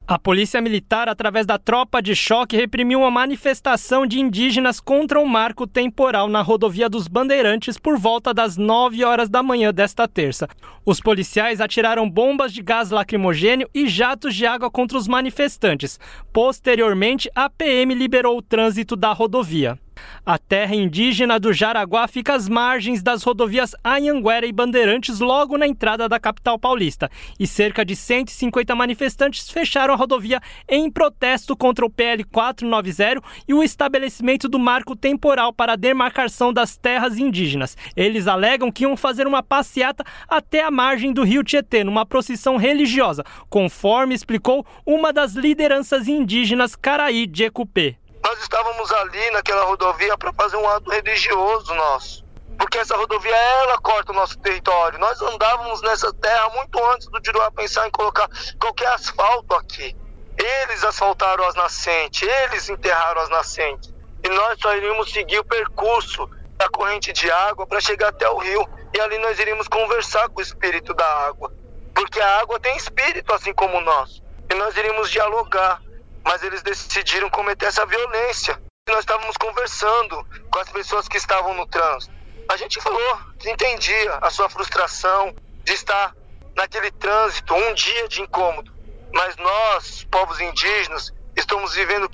A Polícia Militar, através da tropa de choque, reprimiu uma manifestação de indígenas contra um marco temporal na rodovia dos Bandeirantes por volta das 9 horas da manhã desta terça. Os policiais atiraram bombas de gás lacrimogênio e jatos de água contra os manifestantes. Posteriormente, a PM liberou o trânsito da rodovia. A terra indígena do Jaraguá fica às margens das rodovias Anhanguera e Bandeirantes, logo na entrada da capital paulista. E cerca de 150 manifestantes fecharam a rodovia em protesto contra o PL 490 e o estabelecimento do marco temporal para a demarcação das terras indígenas. Eles alegam que iam fazer uma passeata até a margem do rio Tietê, numa procissão religiosa, conforme explicou uma das lideranças indígenas Caraí de Ecupê. Nós estávamos ali naquela rodovia para fazer um ato religioso nosso, porque essa rodovia, ela corta o nosso território. Nós andávamos nessa terra muito antes do Diruá pensar em colocar qualquer asfalto aqui. Eles asfaltaram as nascentes, eles enterraram as nascentes. E nós só iríamos seguir o percurso da corrente de água para chegar até o rio. E ali nós iríamos conversar com o espírito da água, porque a água tem espírito assim como nós. E nós iríamos dialogar. Mas eles decidiram cometer essa violência. Nós estávamos conversando com as pessoas que estavam no trânsito. A gente falou que entendia a sua frustração de estar naquele trânsito, um dia de incômodo. Mas nós, povos indígenas, estamos vivendo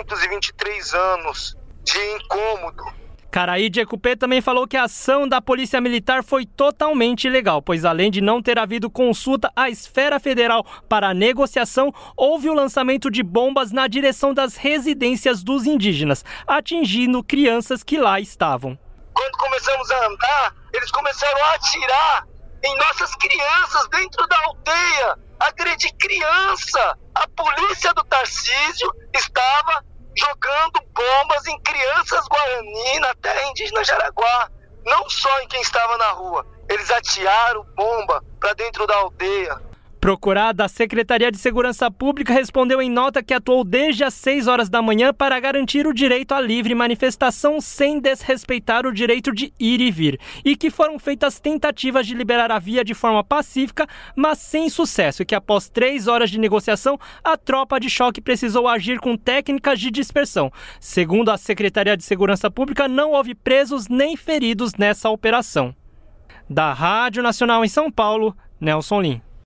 523 anos de incômodo. Caraí de Ecupê também falou que a ação da Polícia Militar foi totalmente ilegal, pois além de não ter havido consulta à esfera federal para a negociação, houve o lançamento de bombas na direção das residências dos indígenas, atingindo crianças que lá estavam. Quando começamos a andar, eles começaram a atirar em nossas crianças dentro da aldeia, agredir criança. A polícia do Tarcísio estava jogando bombas em crianças Guarani na terra indígena Jaraguá, não só em quem estava na rua. Eles atearam bomba para dentro da aldeia. Procurada, a Secretaria de Segurança Pública respondeu em nota que atuou desde as 6 horas da manhã para garantir o direito à livre manifestação sem desrespeitar o direito de ir e vir, e que foram feitas tentativas de liberar a via de forma pacífica, mas sem sucesso, e que após 3 horas de negociação, a tropa de choque precisou agir com técnicas de dispersão. Segundo a Secretaria de Segurança Pública, não houve presos nem feridos nessa operação. Da Rádio Nacional em São Paulo, Nelson Lim.